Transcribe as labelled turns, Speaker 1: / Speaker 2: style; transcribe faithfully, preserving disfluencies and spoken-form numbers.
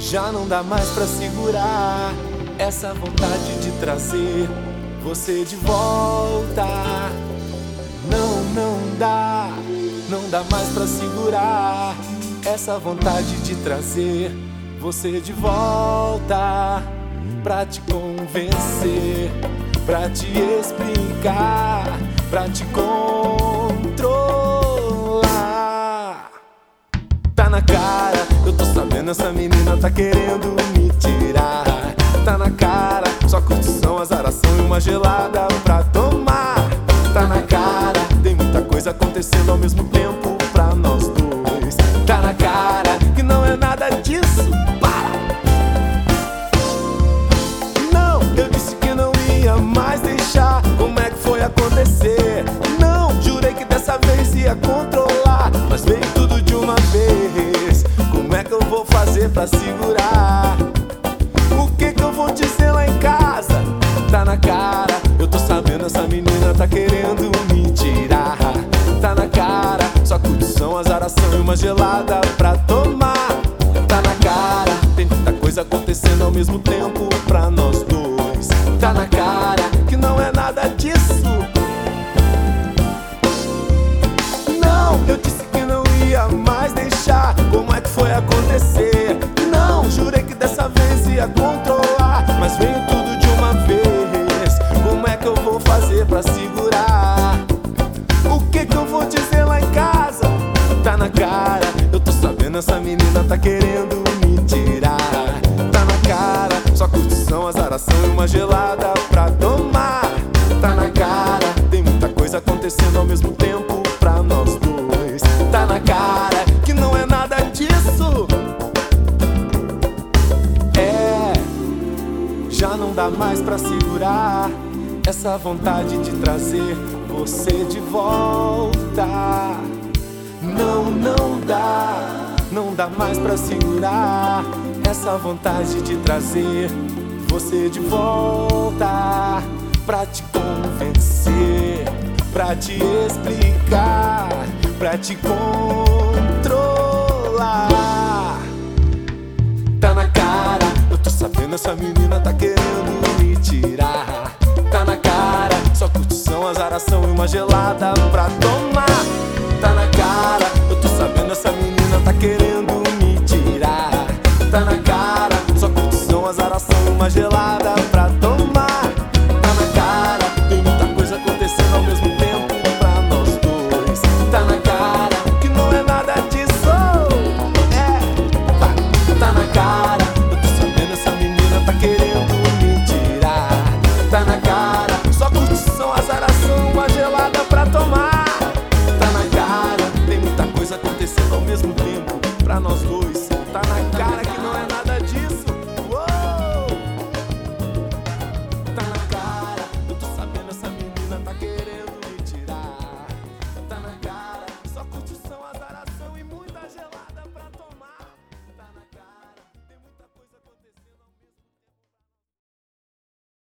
Speaker 1: Já não dá mais pra segurar essa vontade de trazer você de volta. Não, não dá, não dá mais pra segurar essa vontade de trazer você de volta. Pra te convencer, pra te explicar, pra te controlar. Tá na cara, eu tô sabendo, essa menina tá querendo me tirar. Tá na cara, só curtição, azaração e uma gelada pra tomar. Tá na cara, tem muita coisa acontecendo ao mesmo tempo pra nós dois. Tá na cara que não é nada disso, para! Não, eu disse que não ia mais deixar. Como é que foi acontecer? Não, jurei que dessa vez ia controlar, mas veio tudo de uma vez. Como é que eu vou fazer pra segurar? O que que eu vou dizer lá em casa? Tá na cara, eu tô sabendo, essa menina tá querendo me tirar. Tá na cara, só curtição, azaração e uma gelada pra tomar. Tá na cara, tem tanta coisa acontecendo ao mesmo tempo pra nós dois. Tá na cara que não é nada disso. Não, eu disse que não ia mais deixar. Como é que foi acontecer? Não, jurei que dessa vez ia controlar, mas veio tudo de uma vez. Como é que eu vou fazer pra segurar? O que que eu vou dizer lá em casa? Tá na cara, eu tô sabendo, essa menina tá querendo me tirar. Tá na cara, só curtição, azaração e uma gelada pra tomar. Tá na cara, tem muita coisa acontecendo ao mesmo tempo pra nós dois. Tá na cara que não é nada disso. É, já não dá mais pra segurar essa vontade de trazer você de volta. Não, não dá, não dá mais pra segurar essa vontade de trazer você de volta. Pra te convencer, pra te explicar, pra te controlar. Tá na cara, eu tô sabendo, essa menina tá querendo me tirar. Tá na cara, só curtição, azaração e uma gelada pra tomar. Tá na cara, eu tô sabendo, essa menina tá querendo